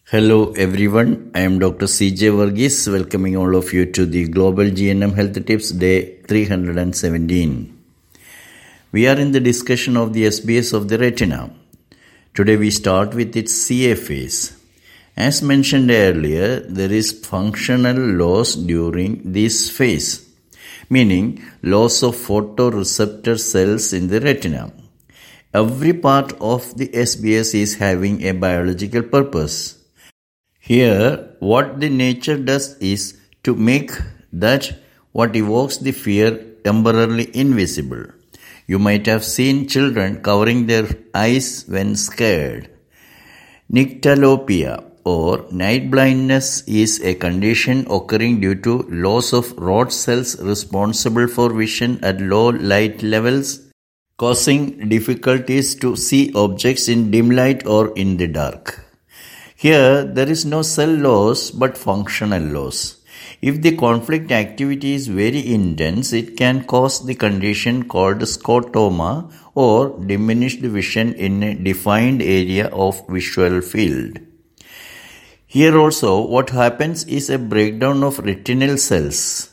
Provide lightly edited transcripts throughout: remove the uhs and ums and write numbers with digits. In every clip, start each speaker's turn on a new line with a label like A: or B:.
A: Hello everyone, I am Dr. CJ Varghese, welcoming all of you to the Global GNM Health Tips Day 317. We are in the discussion of the SBS of the retina. Today we start with its CA phase. As mentioned earlier, there is functional loss during this phase, meaning loss of photoreceptor cells in the retina. Every part of the SBS is having a biological purpose. Here, what the nature does is to make that what evokes the fear temporarily invisible. You might have seen children covering their eyes when scared. Nyctalopia or night blindness is a condition occurring due to loss of rod cells responsible for vision at low light levels, causing difficulties to see objects in dim light or in the dark. Here, there is no cell loss but functional loss. If the conflict activity is very intense, it can cause the condition called scotoma or diminished vision in a defined area of visual field. Here also, what happens is a breakdown of retinal cells.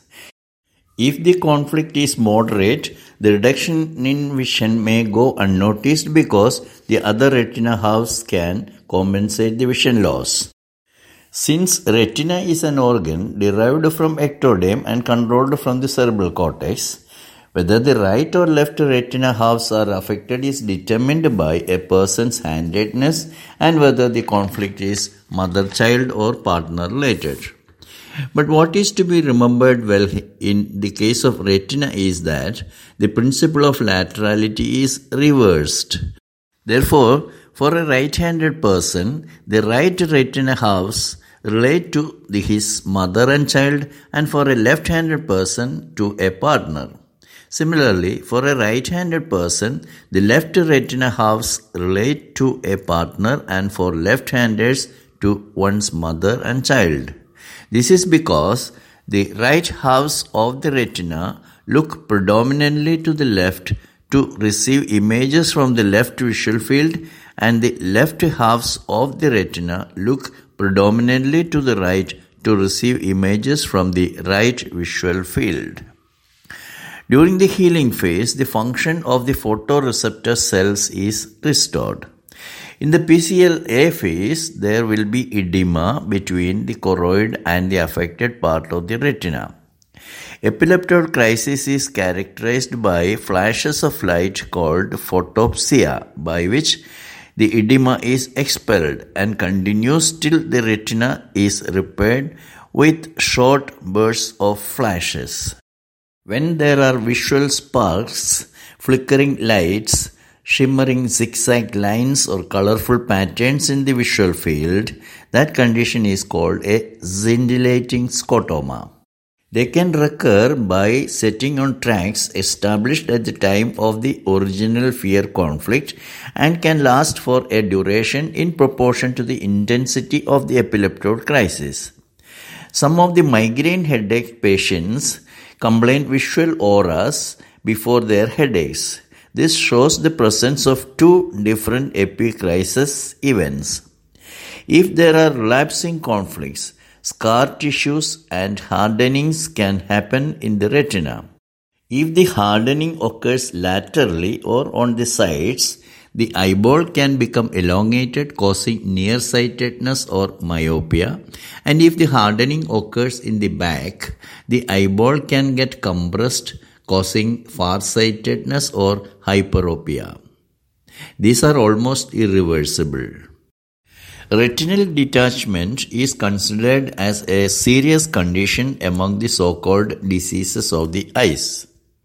A: If the conflict is moderate, the reduction in vision may go unnoticed because the other retina halves can compensate the vision loss. Since retina is an organ derived from ectoderm and controlled from the cerebral cortex, whether the right or left retina halves are affected is determined by a person's handedness and whether the conflict is mother-child or partner-related. But what is to be remembered well in the case of retina is that the principle of laterality is reversed. Therefore, for a right-handed person, the right retina halves relate to his mother and child, and for a left-handed person to a partner. Similarly, for a right-handed person, the left retina halves relate to a partner, and for left-handers to one's mother and child. This is because the right halves of the retina look predominantly to the left to receive images from the left visual field, and the left halves of the retina look predominantly to the right to receive images from the right visual field. During the healing phase, the function of the photoreceptor cells is restored. In the PCLA phase, there will be edema between the choroid and the affected part of the retina. Epileptoid crisis is characterized by flashes of light called photopsia, by which the edema is expelled and continues till the retina is repaired with short bursts of flashes. When there are visual sparks, flickering lights, shimmering zigzag lines or colorful patterns in the visual field, that condition is called a scintillating scotoma. They can recur by setting on tracks established at the time of the original fear conflict and can last for a duration in proportion to the intensity of the epileptoid crisis. Some of the migraine headache patients complain visual auras before their headaches. This shows the presence of two different epicrisis events. If there are relapsing conflicts, scar tissues and hardenings can happen in the retina. If the hardening occurs laterally or on the sides, the eyeball can become elongated, causing nearsightedness or myopia. And if the hardening occurs in the back, the eyeball can get compressed, causing farsightedness or hyperopia. These are almost irreversible. Retinal detachment is considered as a serious condition among the so-called diseases of the eyes.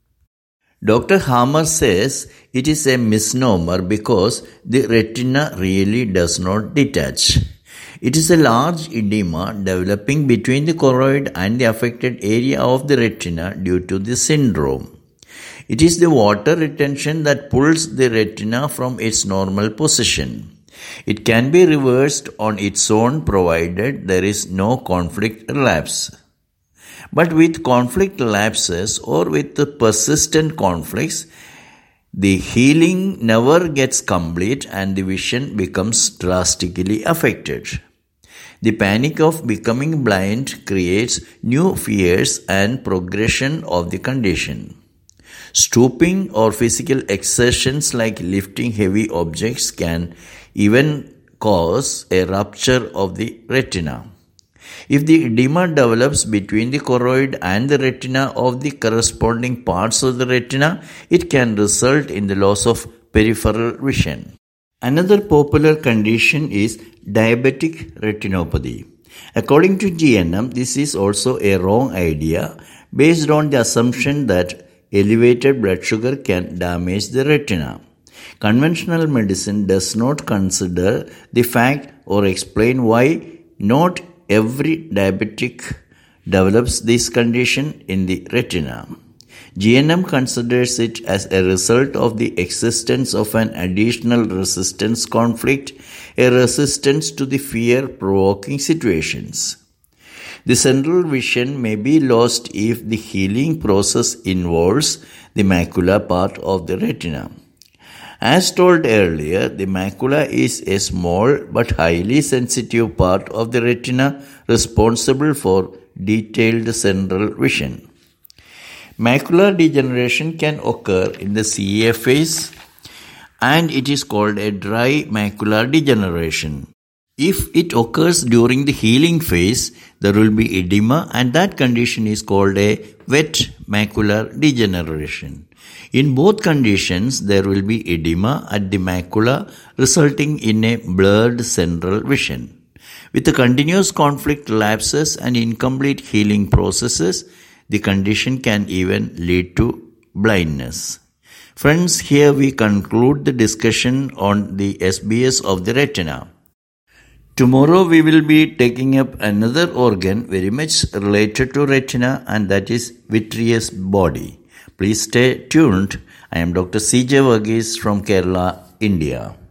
A: Dr. Hammer says it is a misnomer because the retina really does not detach. It is a large edema developing between the choroid and the affected area of the retina due to the syndrome. It is the water retention that pulls the retina from its normal position. It can be reversed on its own provided there is no conflict relapse. But with conflict relapses or with the persistent conflicts, the healing never gets complete and the vision becomes drastically affected. The panic of becoming blind creates new fears and progression of the condition. Stooping or physical exertions like lifting heavy objects can even cause a rupture of the retina. If the edema develops between the choroid and the retina of the corresponding parts of the retina, it can result in the loss of peripheral vision. Another popular condition is diabetic retinopathy. According to GNM, this is also a wrong idea based on the assumption that elevated blood sugar can damage the retina. Conventional medicine does not consider the fact or explain why not every diabetic develops this condition in the retina. GNM considers it as a result of the existence of an additional resistance conflict, a resistance to the fear-provoking situations. The central vision may be lost if the healing process involves the macular part of the retina. As told earlier, the macula is a small but highly sensitive part of the retina responsible for detailed central vision. Macular degeneration can occur in the CA phase and it is called a dry macular degeneration. If it occurs during the healing phase, there will be edema and that condition is called a wet macular degeneration. In both conditions, there will be edema at the macula resulting in a blurred central vision. With the continuous conflict lapses and incomplete healing processes, the condition can even lead to blindness. Friends, here we conclude the discussion on the SBS of the retina. Tomorrow we will be taking up another organ very much related to retina, and that is vitreous body. Please stay tuned. I am Dr. C.J. Varghese from Kerala, India.